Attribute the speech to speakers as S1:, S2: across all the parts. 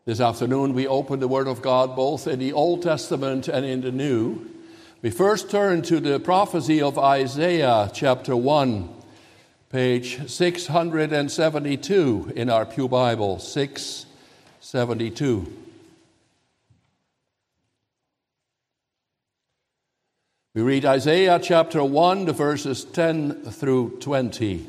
S1: This afternoon we open the Word of God both in the Old Testament and in the New. We first turn to the prophecy of Isaiah chapter 1, page 672 in our Pew Bible, 672. We read Isaiah chapter 1, the verses 10 through 20.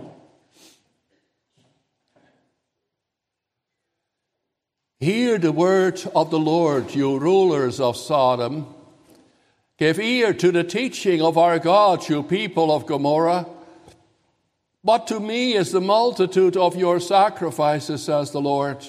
S1: Hear the word of the Lord, you rulers of Sodom. Give ear to the teaching of our God, you people of Gomorrah. What to me is the multitude of your sacrifices, says the Lord.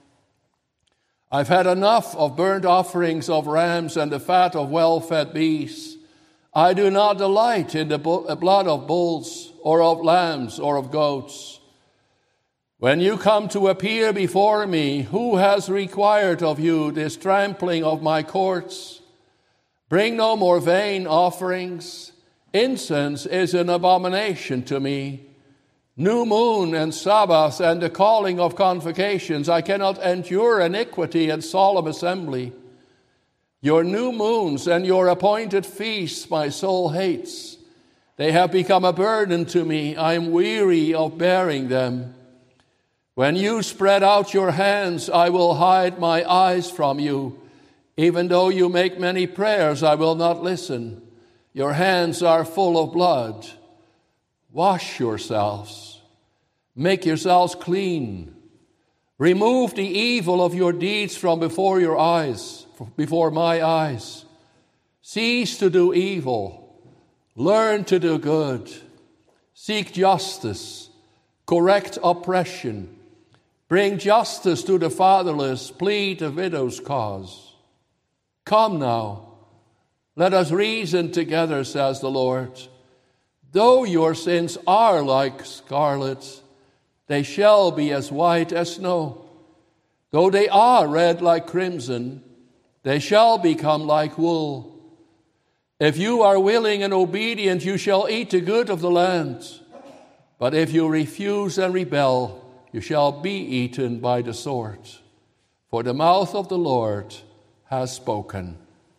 S1: I've had enough of burnt offerings of rams and the fat of well-fed beasts. I do not delight in the blood of bulls or of lambs or of goats. When you come to appear before me, who has required of you this trampling of my courts? Bring no more vain offerings. Incense is an abomination to me. New moon and Sabbath and the calling of convocations. I cannot endure iniquity and solemn assembly. Your new moons and your appointed feasts my soul hates. They have become a burden to me. I am weary of bearing them. When you spread out your hands, I will hide my eyes from you. Even though you make many prayers, I will not listen. Your hands are full of blood. Wash yourselves. Make yourselves clean. Remove the evil of your deeds from before your eyes, before my eyes. Cease to do evil. Learn to do good. Seek justice. Correct oppression. Bring justice to the fatherless. Plead the widow's cause. Come now, let us reason together, says the Lord. Though your sins are like scarlet, they shall be as white as snow. Though they are red like crimson, they shall become like wool. If you are willing and obedient, you shall eat the good of the land. But if you refuse and rebel, you shall be eaten by the sword. For the mouth of the Lord has spoken.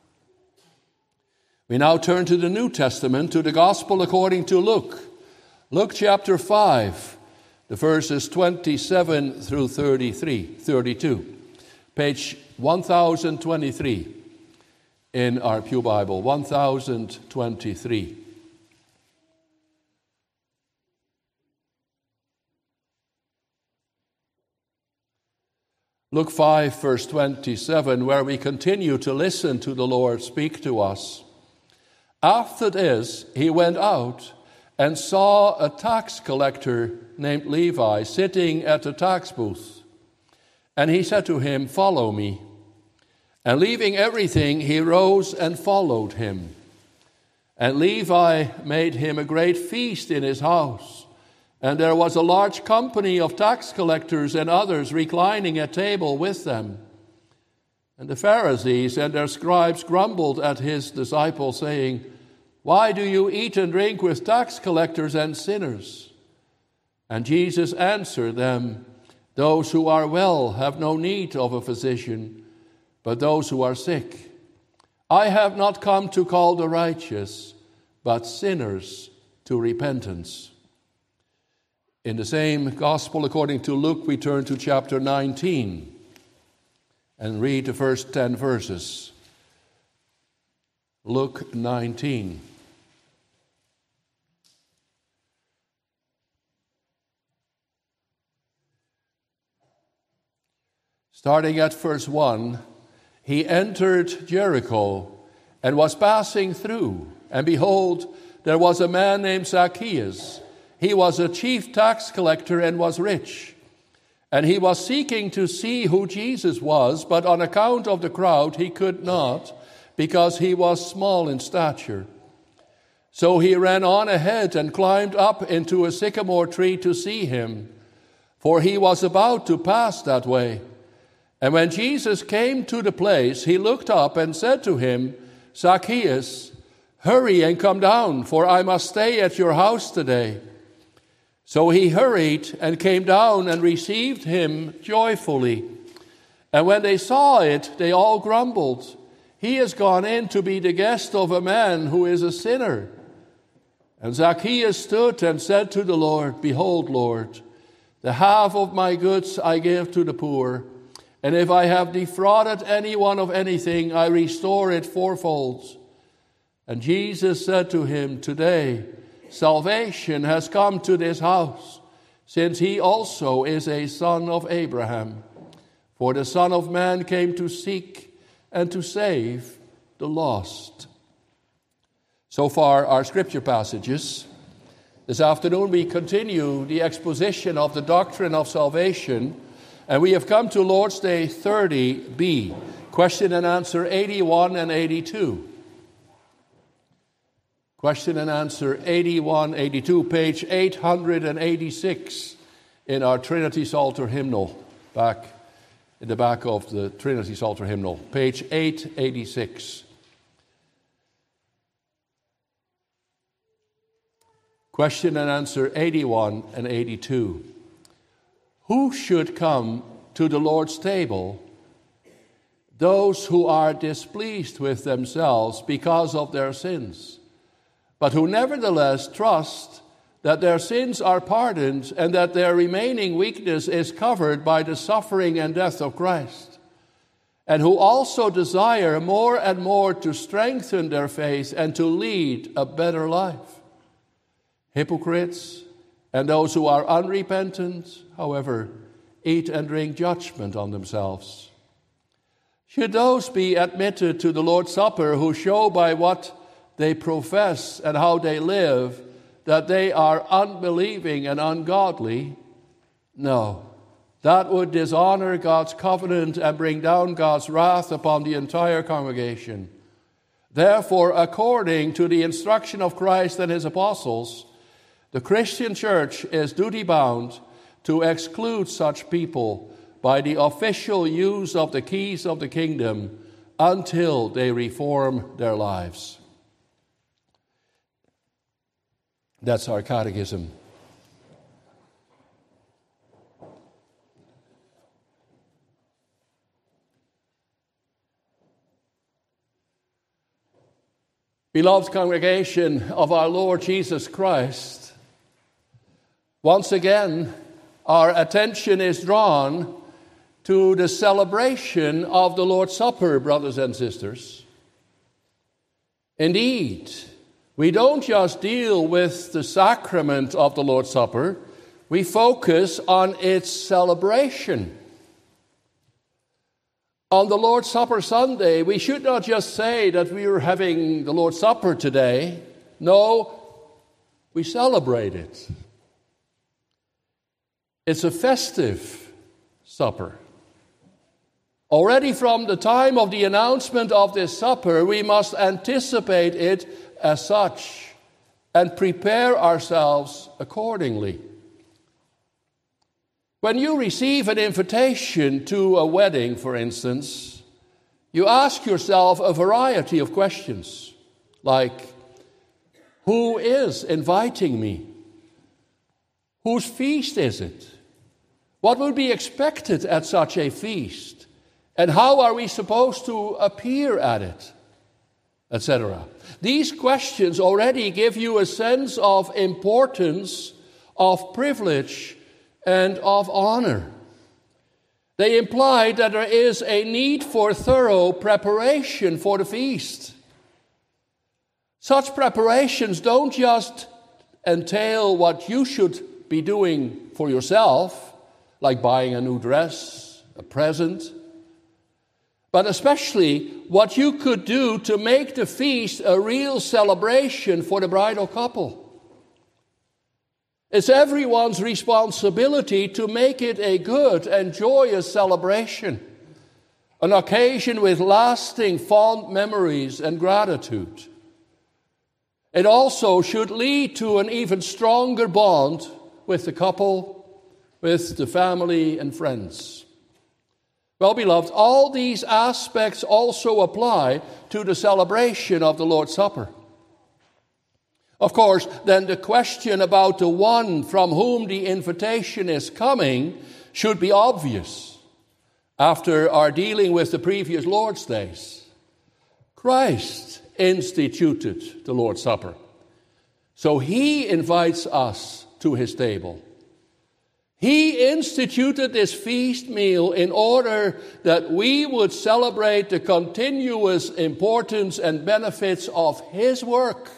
S1: We now turn to the New Testament, to the Gospel according to Luke. Luke chapter 5, the verses 27 through 32. Page 1023 in our Pew Bible, 1023. Luke 5, verse 27, where we continue to listen to the Lord speak to us. After this, he went out and saw a tax collector named Levi sitting at the tax booth. And he said to him, "Follow me." And leaving everything, he rose and followed him. And Levi made him a great feast in his house. And there was a large company of tax collectors and others reclining at table with them. And the Pharisees and their scribes grumbled at his disciples, saying, "Why do you eat and drink with tax collectors and sinners?" And Jesus answered them, "Those who are well have no need of a physician, but those who are sick. I have not come to call the righteous, but sinners to repentance." In the same Gospel according to Luke, we turn to chapter 19 and read the first 10 verses. Luke 19. Starting at verse 1, he entered Jericho and was passing through, and behold, there was a man named Zacchaeus. He was a chief tax collector and was rich. And he was seeking to see who Jesus was, but on account of the crowd he could not, because he was small in stature. So he ran on ahead and climbed up into a sycamore tree to see him, for he was about to pass that way. And when Jesus came to the place, he looked up and said to him, "Zacchaeus, hurry and come down, for I must stay at your house today." So he hurried and came down and received him joyfully. And when they saw it, they all grumbled. He has gone in to be the guest of a man who is a sinner. And Zacchaeus stood and said to the Lord, Behold, Lord, the half of my goods I give to the poor, and if I have defrauded anyone of anything, I restore it fourfold. And Jesus said to him, Today salvation has come to this house, since he also is a son of Abraham. For the Son of Man came to seek and to save the lost. So far, our scripture passages. This afternoon, we continue the exposition of the doctrine of salvation, and we have come to Lord's Day 30b, question and answer 81 and 82. Question and answer 81, 82, page 886 in our Trinity Psalter hymnal, back in the back of the Trinity Psalter hymnal, page 886. Question and answer 81 and 82. Who should come to the Lord's table? Those who are displeased with themselves because of their sins, but who nevertheless trust that their sins are pardoned and that their remaining weakness is covered by the suffering and death of Christ, and who also desire more and more to strengthen their faith and to lead a better life. Hypocrites and those who are unrepentant, however, eat and drink judgment on themselves. Should those be admitted to the Lord's Supper who show by what they profess and how they live that they are unbelieving and ungodly? No, that would dishonor God's covenant and bring down God's wrath upon the entire congregation. Therefore, according to the instruction of Christ and his apostles, the Christian church is duty-bound to exclude such people by the official use of the keys of the kingdom until they reform their lives. That's our catechism. Beloved congregation of our Lord Jesus Christ, once again, our attention is drawn to the celebration of the Lord's Supper, brothers and sisters. Indeed, we don't just deal with the sacrament of the Lord's Supper, we focus on its celebration. On the Lord's Supper Sunday, we should not just say that we are having the Lord's Supper today. No, we celebrate it. It's a festive supper. Already from the time of the announcement of this supper, we must anticipate it as such and prepare ourselves accordingly. When you receive an invitation to a wedding, for instance, you ask yourself a variety of questions, like, who is inviting me? Whose feast is it? What would be expected at such a feast? And how are we supposed to appear at it? Etc. These questions already give you a sense of importance, of privilege, and of honor. They imply that there is a need for thorough preparation for the feast. Such preparations don't just entail what you should be doing for yourself, like buying a new dress, a present, but especially what you could do to make the feast a real celebration for the bridal couple. It's everyone's responsibility to make it a good and joyous celebration, an occasion with lasting fond memories and gratitude. It also should lead to an even stronger bond with the couple, with the family and friends. Well, beloved, all these aspects also apply to the celebration of the Lord's Supper. Of course, then the question about the one from whom the invitation is coming should be obvious. After our dealing with the previous Lord's days, Christ instituted the Lord's Supper. So he invites us to his table. He instituted this feast meal in order that we would celebrate the continuous importance and benefits of his work.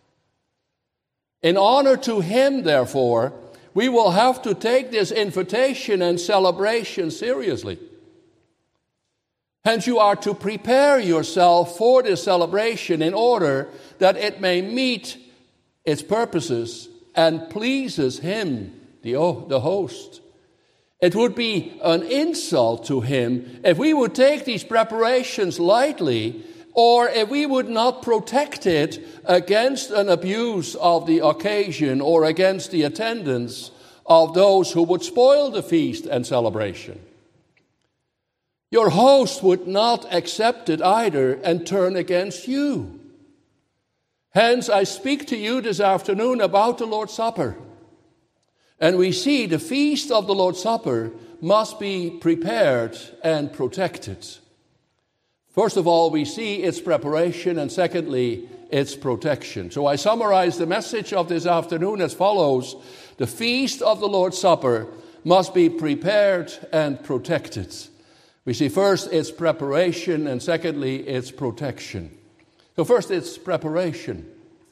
S1: In honor to him, therefore, we will have to take this invitation and celebration seriously. Hence, you are to prepare yourself for this celebration in order that it may meet its purposes and pleases him, the host. It would be an insult to him if we would take these preparations lightly, or if we would not protect it against an abuse of the occasion or against the attendance of those who would spoil the feast and celebration. Your host would not accept it either and turn against you. Hence, I speak to you this afternoon about the Lord's Supper. And we see the feast of the Lord's Supper must be prepared and protected. First of all, we see its preparation, and secondly, its protection. So I summarize the message of this afternoon as follows. The feast of the Lord's Supper must be prepared and protected. We see first its preparation, and secondly, its protection. So first, its preparation.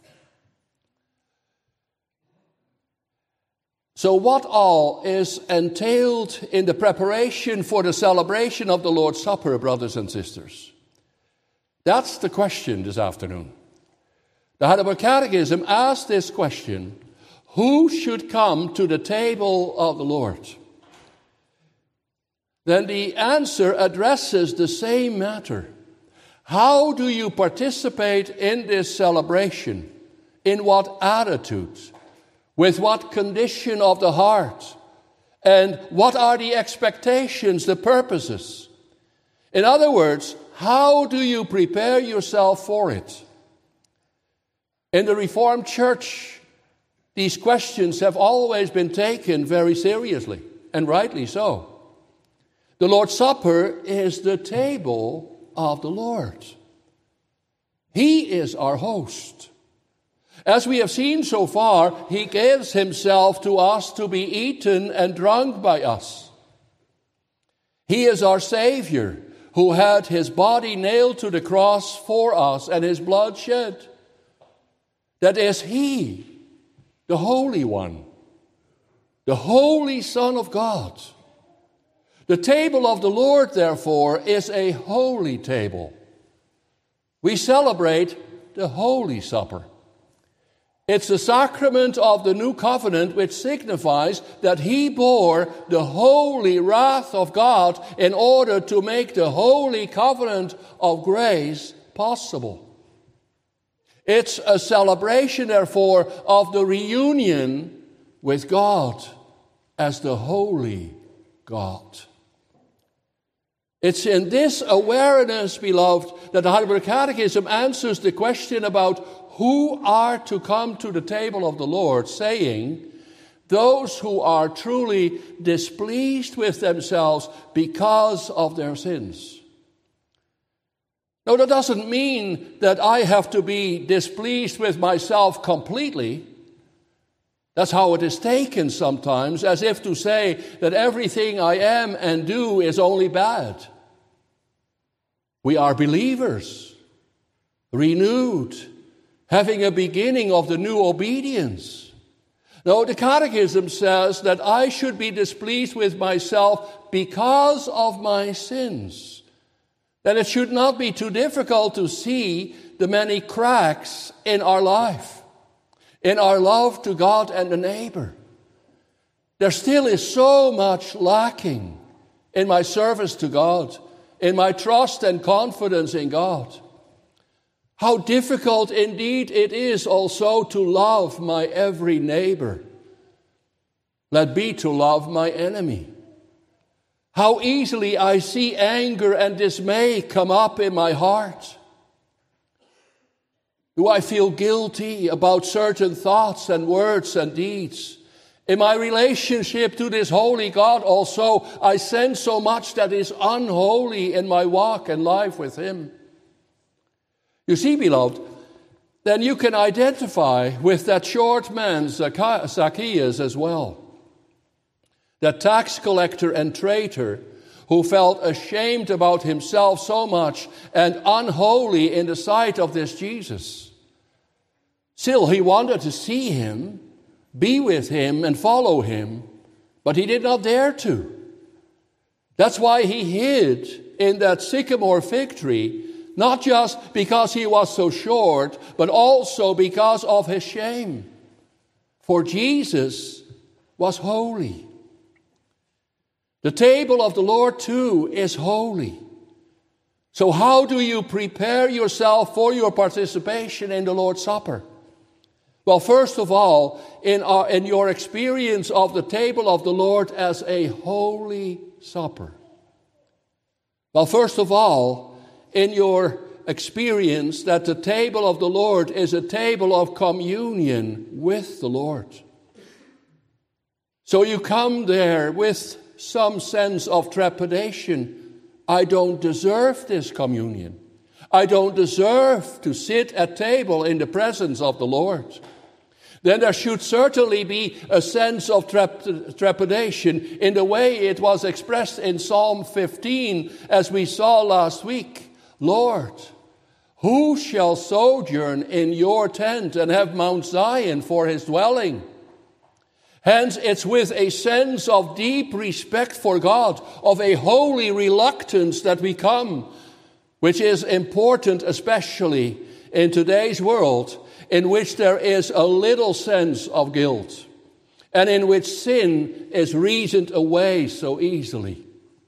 S1: So what all is entailed in the preparation for the celebration of the Lord's Supper, brothers and sisters? That's the question this afternoon. The Heidelberg Catechism asks this question: who should come to the table of the Lord? Then the answer addresses the same matter. How do you participate in this celebration? In what attitude? With what condition of the heart? And what are the expectations, the purposes? In other words, how do you prepare yourself for it? In the Reformed Church, these questions have always been taken very seriously, and rightly so. The Lord's Supper is the table of the Lord. He is our host. As we have seen so far, he gives himself to us to be eaten and drunk by us. He is our Savior, who had his body nailed to the cross for us and his blood shed. That is he, the Holy One, the Holy Son of God. The table of the Lord, therefore, is a holy table. We celebrate the Holy Supper. It's the sacrament of the new covenant which signifies that he bore the holy wrath of God in order to make the holy covenant of grace possible. It's a celebration, therefore, of the reunion with God as the holy God. It's in this awareness, beloved, that the Heidelberg Catechism answers the question about who are to come to the table of the Lord, saying, those who are truly displeased with themselves because of their sins. Now, that doesn't mean that I have to be displeased with myself completely. That's how it is taken sometimes, as if to say that everything I am and do is only bad. We are believers, renewed, having a beginning of the new obedience. No, the Catechism says that I should be displeased with myself because of my sins. That it should not be too difficult to see the many cracks in our life, in our love to God and the neighbor. There still is so much lacking in my service to God, in my trust and confidence in God. How difficult indeed it is also to love my every neighbor. Let be to love my enemy. How easily I see anger and dismay come up in my heart. Do I feel guilty about certain thoughts and words and deeds? In my relationship to this holy God also, I sense so much that is unholy in my walk and life with him. You see, beloved, then you can identify with that short man, Zacchaeus, as well. That tax collector and traitor who felt ashamed about himself so much and unholy in the sight of this Jesus. Still, he wanted to see him, be with him, and follow him, but he did not dare to. That's why he hid in that sycamore fig tree, not just because he was so short, but also because of his shame. For Jesus was holy. The table of the Lord, too, is holy. So how do you prepare yourself for your participation in the Lord's Supper? Well, first of all, in your experience of the table of the Lord as a holy supper. Well, first of all, in your experience that the table of the Lord is a table of communion with the Lord. So you come there with some sense of trepidation. I don't deserve this communion. I don't deserve to sit at table in the presence of the Lord. Then there should certainly be a sense of trepidation in the way it was expressed in Psalm 15, as we saw last week. Lord, who shall sojourn in your tent and have Mount Zion for his dwelling? Hence, it's with a sense of deep respect for God, of a holy reluctance that we come, which is important especially in today's world, in which there is a little sense of guilt, and in which sin is reasoned away so easily.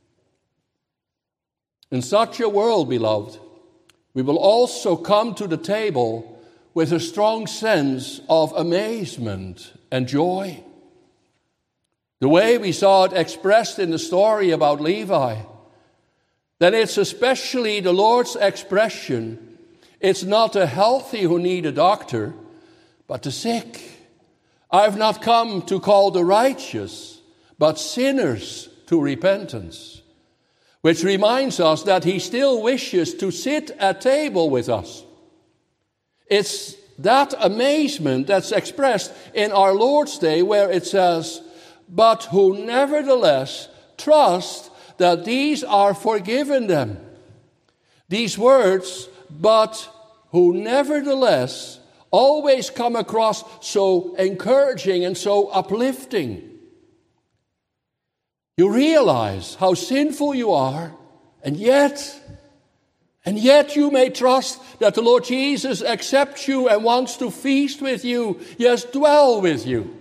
S1: In such a world, beloved, we will also come to the table with a strong sense of amazement and joy. The way we saw it expressed in the story about Levi, then it's especially the Lord's expression. It's not the healthy who need a doctor, but the sick. I've not come to call the righteous, but sinners to repentance. Which reminds us that he still wishes to sit at table with us. It's that amazement that's expressed in our Lord's Day where it says, but who nevertheless trust that these are forgiven them. These words, but who nevertheless, always come across so encouraging and so uplifting. You realize how sinful you are, and yet you may trust that the Lord Jesus accepts you and wants to feast with you, yes, dwell with you.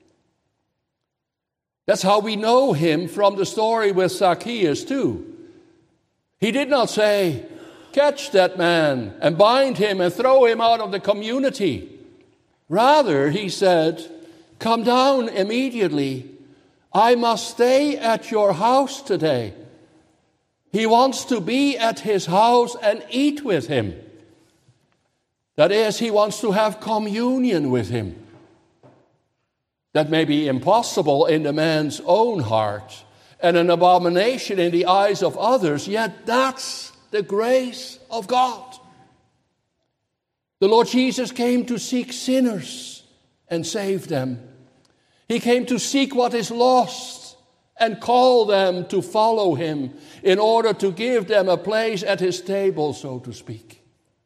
S1: That's how we know him from the story with Zacchaeus too. He did not say, catch that man and bind him and throw him out of the community. Rather, he said, come down immediately. I must stay at your house today. He wants to be at his house and eat with him. That is, he wants to have communion with him. That may be impossible in the man's own heart and an abomination in the eyes of others, yet that's the grace of God. The Lord Jesus came to seek sinners and save them. He came to seek what is lost and call them to follow him in order to give them a place at his table, so to speak.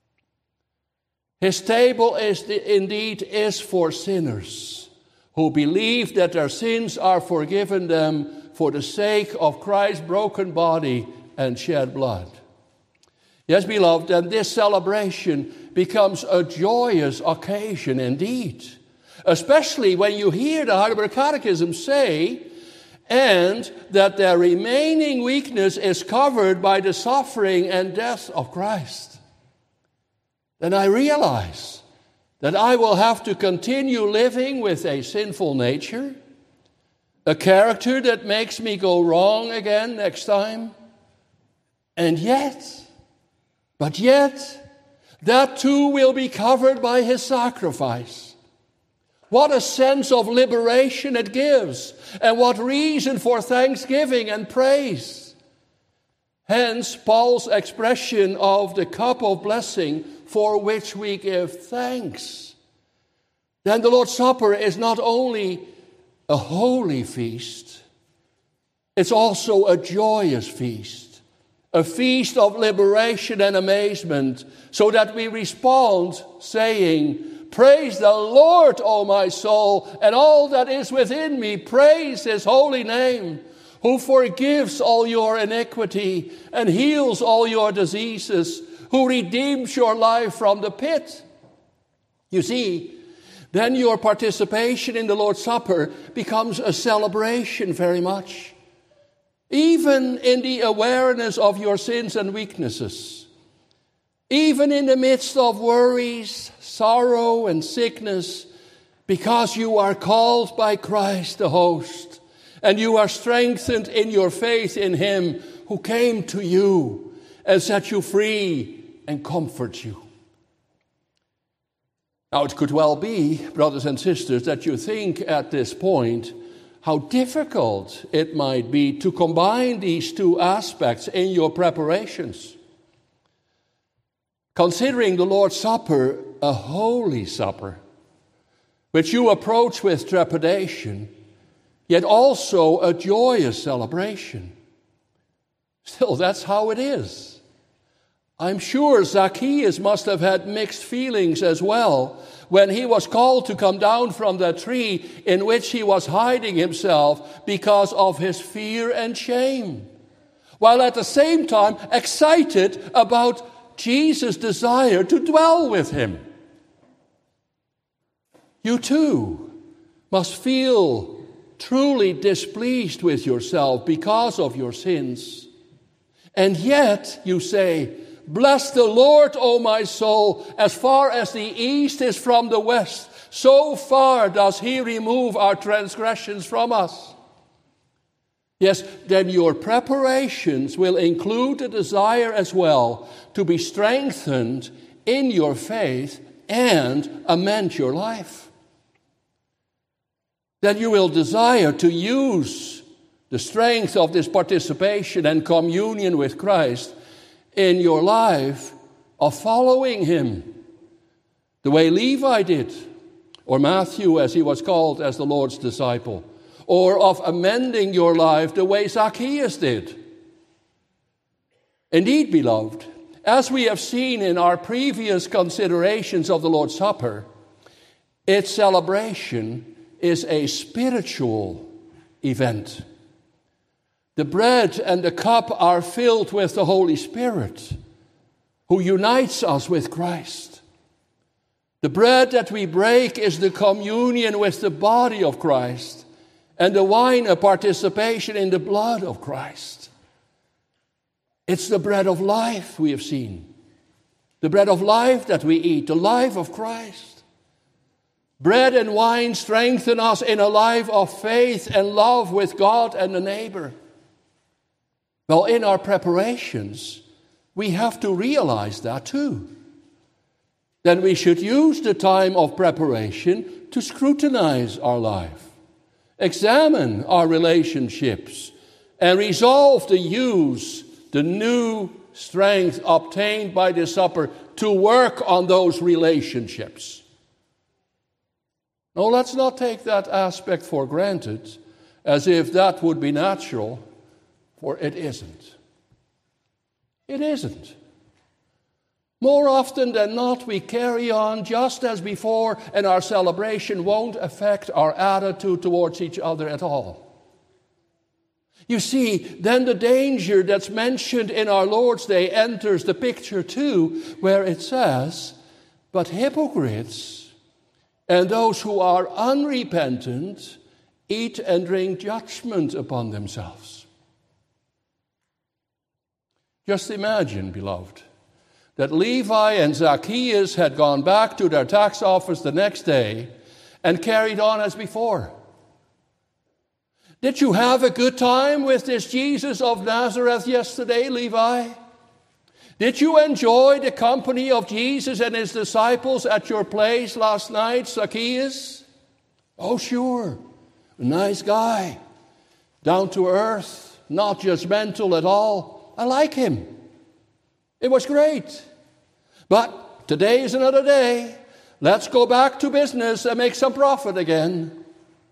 S1: His table indeed is for sinners who believe that their sins are forgiven them for the sake of Christ's broken body and shed blood. Yes, beloved, and this celebration becomes a joyous occasion indeed, especially when you hear the Heidelberg Catechism say, and that their remaining weakness is covered by the suffering and death of Christ. Then I realize that I will have to continue living with a sinful nature, a character that makes me go wrong again next time. And yet, that too will be covered by his sacrifice. What a sense of liberation it gives, and what reason for thanksgiving and praise. Hence, Paul's expression of the cup of blessing for which we give thanks. Then the Lord's Supper is not only a holy feast, it's also a joyous feast, a feast of liberation and amazement, so that we respond saying, "Praise the Lord, O my soul, and all that is within me, praise his holy name, who forgives all your iniquity and heals all your diseases, who redeems your life from the pit." You see, then your participation in the Lord's Supper becomes a celebration very much, even in the awareness of your sins and weaknesses, even in the midst of worries, sorrow, and sickness, because you are called by Christ the host, and you are strengthened in your faith in him who came to you and set you free and comfort you. Now, it could well be, brothers and sisters, that you think at this point how difficult it might be to combine these two aspects in your preparations. Considering the Lord's Supper a holy supper, which you approach with trepidation, yet also a joyous celebration. Still, that's how it is. I'm sure Zacchaeus must have had mixed feelings as well when he was called to come down from the tree in which he was hiding himself because of his fear and shame, while at the same time excited about Jesus' desire to dwell with him. You too must feel truly displeased with yourself because of your sins. And yet you say, "Bless the Lord, O my soul, as far as the east is from the west, so far does he remove our transgressions from us." Yes, then your preparations will include a desire as well to be strengthened in your faith and amend your life. Then you will desire to use the strength of this participation and communion with Christ in your life of following him, the way Levi did, or Matthew as he was called as the Lord's disciple, or of amending your life the way Zacchaeus did. Indeed, beloved, as we have seen in our previous considerations of the Lord's Supper, its celebration is a spiritual event. The bread and the cup are filled with the Holy Spirit, who unites us with Christ. The bread that we break is the communion with the body of Christ, and the wine a participation in the blood of Christ. It's the bread of life we have seen. The bread of life that we eat, the life of Christ. Bread and wine strengthen us in a life of faith and love with God and the neighbor. Well, in our preparations, we have to realize that too. Then we should use the time of preparation to scrutinize our life, examine our relationships, and resolve to use the new strength obtained by the supper to work on those relationships. No, let's not take that aspect for granted as if that would be natural, for it isn't. It isn't. More often than not, we carry on just as before, and our celebration won't affect our attitude towards each other at all. You see, then the danger that's mentioned in our Lord's Day enters the picture too, where it says, "But hypocrites and those who are unrepentant eat and drink judgment upon themselves." Just imagine, beloved, that Levi and Zacchaeus had gone back to their tax office the next day and carried on as before. Did you have a good time with this Jesus of Nazareth yesterday, Levi? Did you enjoy the company of Jesus and his disciples at your place last night, Zacchaeus? Oh, sure, a nice guy, down to earth, not judgmental at all. I like him. It was great. But today is another day. Let's go back to business and make some profit again.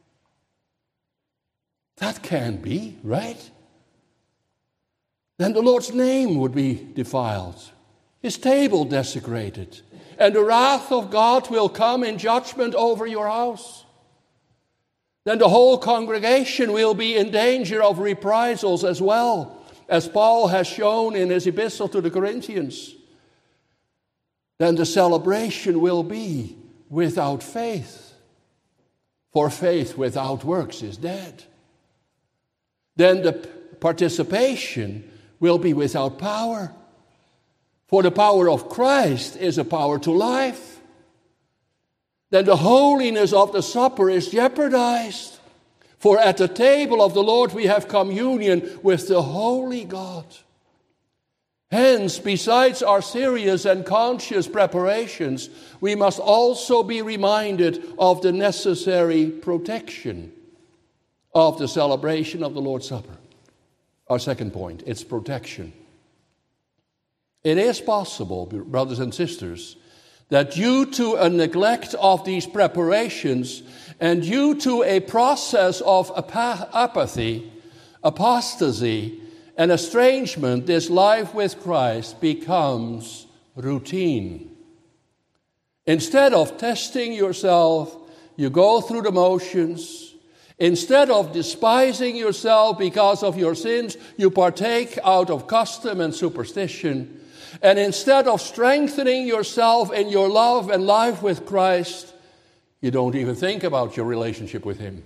S1: That can't be, right? Then the Lord's name would be defiled, his table desecrated, and the wrath of God will come in judgment over your house. Then the whole congregation will be in danger of reprisals as well, as Paul has shown in his epistle to the Corinthians. Then the celebration will be without faith, for faith without works is dead. Then the participation will be without power, for the power of Christ is a power to life. Then the holiness of the supper is jeopardized, for at the table of the Lord we have communion with the holy God. Hence, besides our serious and conscious preparations, we must also be reminded of the necessary protection of the celebration of the Lord's Supper. Our second point, it's protection. It is possible, brothers and sisters, that due to a neglect of these preparations and due to a process of apathy, apostasy, and estrangement, this life with Christ becomes routine. Instead of testing yourself, you go through the motions. Instead of despising yourself because of your sins, you partake out of custom and superstition. And instead of strengthening yourself in your love and life with Christ, you don't even think about your relationship with Him.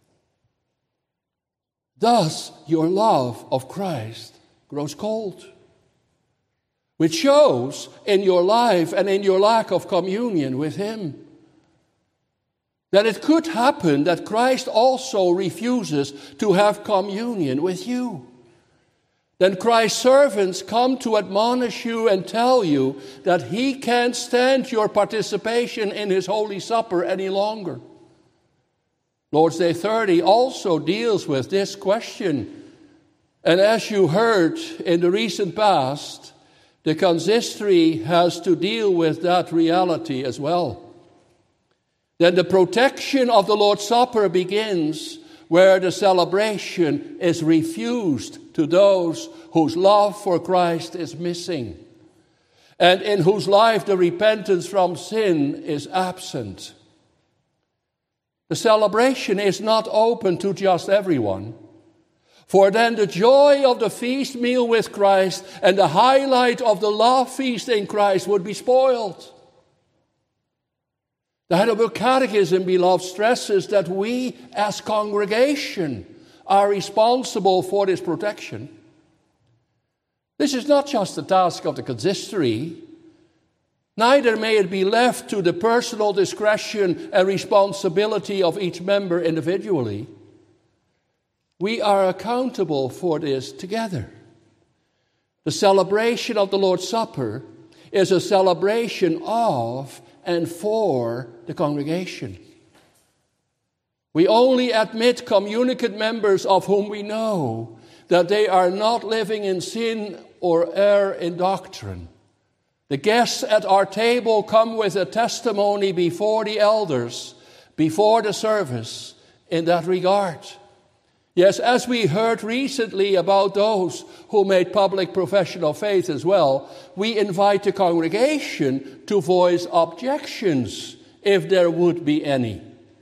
S1: Thus, your love of Christ grows cold, which shows in your life and in your lack of communion with Him. That it could happen that Christ also refuses to have communion with you. Then Christ's servants come to admonish you and tell you that He can't stand your participation in His Holy Supper any longer. Lord's Day 30 also deals with this question. And as you heard in the recent past, the consistory has to deal with that reality as well. Then the protection of the Lord's Supper begins where the celebration is refused to those whose love for Christ is missing and in whose life the repentance from sin is absent. The celebration is not open to just everyone, for then the joy of the feast meal with Christ and the highlight of the love feast in Christ would be spoiled. The Heidelberg Catechism, beloved, stresses that we as congregation are responsible for this protection. This is not just the task of the consistory. Neither may it be left to the personal discretion and responsibility of each member individually. We are accountable for this together. The celebration of the Lord's Supper is a celebration of and for the congregation. We only admit communicant members of whom we know that they are not living in sin or err in doctrine. The guests at our table come with a testimony before the elders, before the service, in that regard. Yes, as we heard recently about those who made public profession of faith as well, we invite the congregation to voice objections if there would be any.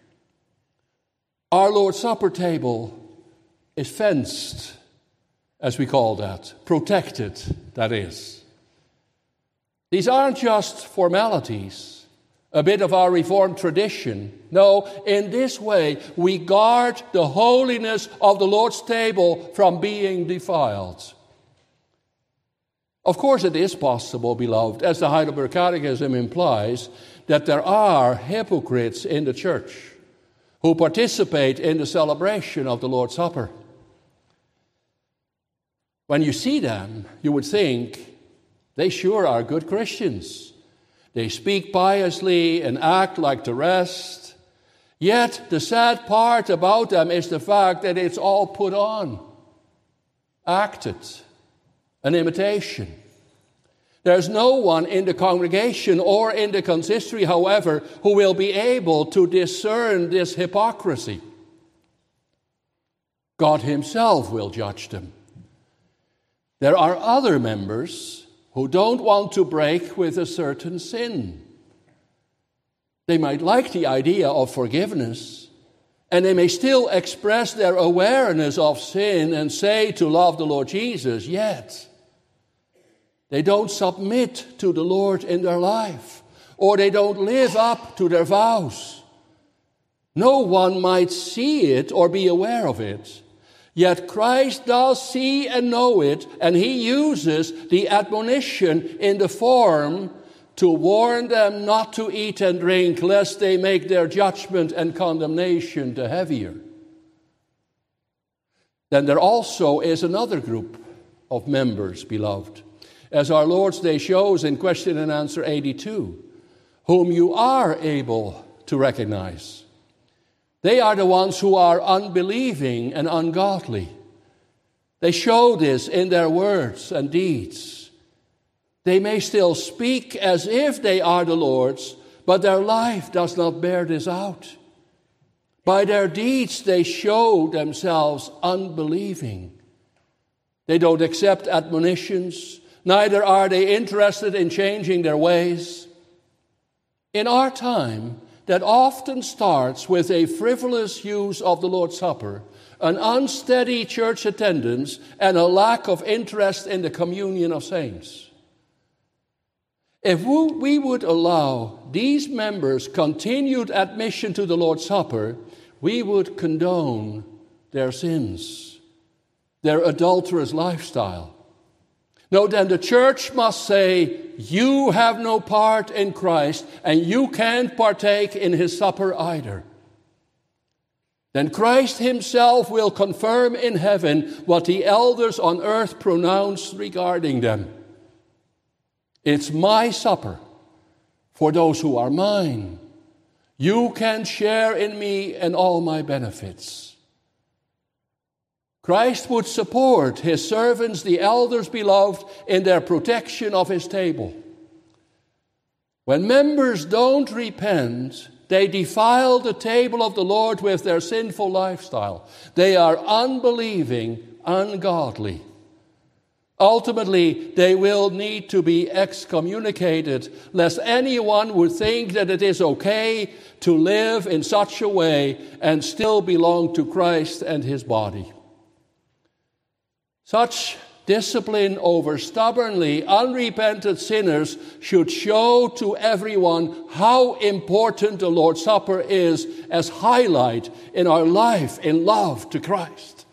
S1: Our Lord's Supper table is fenced, as we call that, protected, that is. These aren't just formalities, a bit of our Reformed tradition. No, in this way, we guard the holiness of the Lord's table from being defiled. Of course, it is possible, beloved, as the Heidelberg Catechism implies, that there are hypocrites in the church who participate in the celebration of the Lord's Supper. When you see them, you would think, they sure are good Christians. They speak piously and act like the rest. Yet the sad part about them is the fact that it's all put on, acted, an imitation. There's no one in the congregation or in the consistory, however, who will be able to discern this hypocrisy. God himself will judge them. There are other members who don't want to break with a certain sin. They might like the idea of forgiveness, and they may still express their awareness of sin and say to love the Lord Jesus, yet they don't submit to the Lord in their life, or they don't live up to their vows. No one might see it or be aware of it. Yet Christ does see and know it, and he uses the admonition in the form to warn them not to eat and drink, lest they make their judgment and condemnation the heavier. Then there also is another group of members, beloved, as our Lord's Day shows in question and answer 82, whom you are able to recognize. They are the ones who are unbelieving and ungodly. They show this in their words and deeds. They may still speak as if they are the Lord's, but their life does not bear this out. By their deeds, they show themselves unbelieving. They don't accept admonitions, neither are they interested in changing their ways. In our time, that often starts with a frivolous use of the Lord's Supper, an unsteady church attendance, and a lack of interest in the communion of saints. If we would allow these members continued admission to the Lord's Supper, we would condone their sins, their adulterous lifestyle. No, then the church must say, you have no part in Christ, and you can't partake in his supper either. Then Christ himself will confirm in heaven what the elders on earth pronounced regarding them. It's my supper for those who are mine. You can share in me and all my benefits. Christ would support his servants, the elders beloved, in their protection of his table. When members don't repent, they defile the table of the Lord with their sinful lifestyle. They are unbelieving, ungodly. Ultimately, they will need to be excommunicated, lest anyone would think that it is okay to live in such a way and still belong to Christ and his body. Such discipline over stubbornly unrepentant sinners should show to everyone how important the Lord's Supper is as highlight in our life in love to Christ.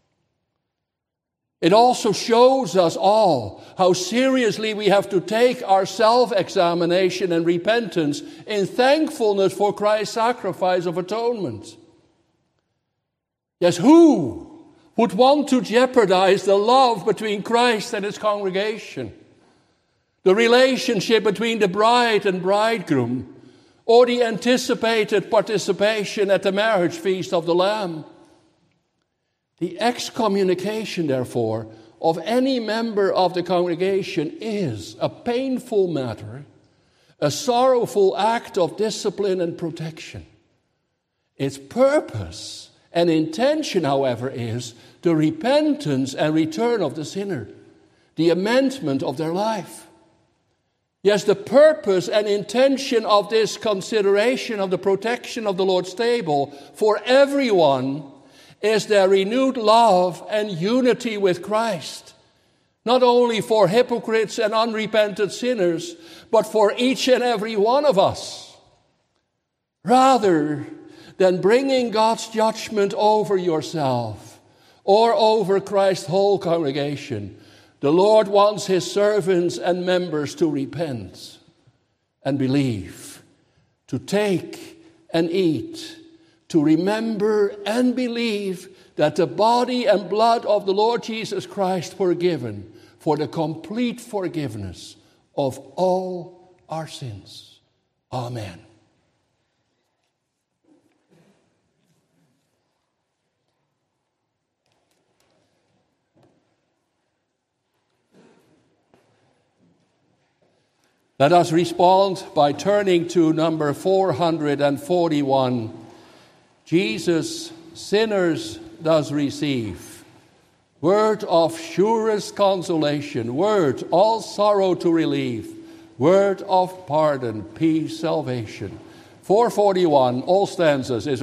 S1: It also shows us all how seriously we have to take our self-examination and repentance in thankfulness for Christ's sacrifice of atonement. Yes, who would want to jeopardize the love between Christ and his congregation, the relationship between the bride and bridegroom, or the anticipated participation at the marriage feast of the Lamb? The excommunication, therefore, of any member of the congregation is a painful matter, a sorrowful act of discipline and protection. Its purpose and intention, however, is the repentance and return of the sinner, the amendment of their life. Yes, the purpose and intention of this consideration of the protection of the Lord's table for everyone is their renewed love and unity with Christ, not only for hypocrites and unrepentant sinners, but for each and every one of us. Rather than bringing God's judgment over yourself or over Christ's whole congregation, the Lord wants his servants and members to repent and believe, to take and eat, to remember and believe that the body and blood of the Lord Jesus Christ were given for the complete forgiveness of all our sins. Amen. Let us respond by turning to number 441. Jesus, sinners does receive. Word of surest consolation, word all sorrow to relieve, word of pardon, peace, salvation. 441, all stanzas is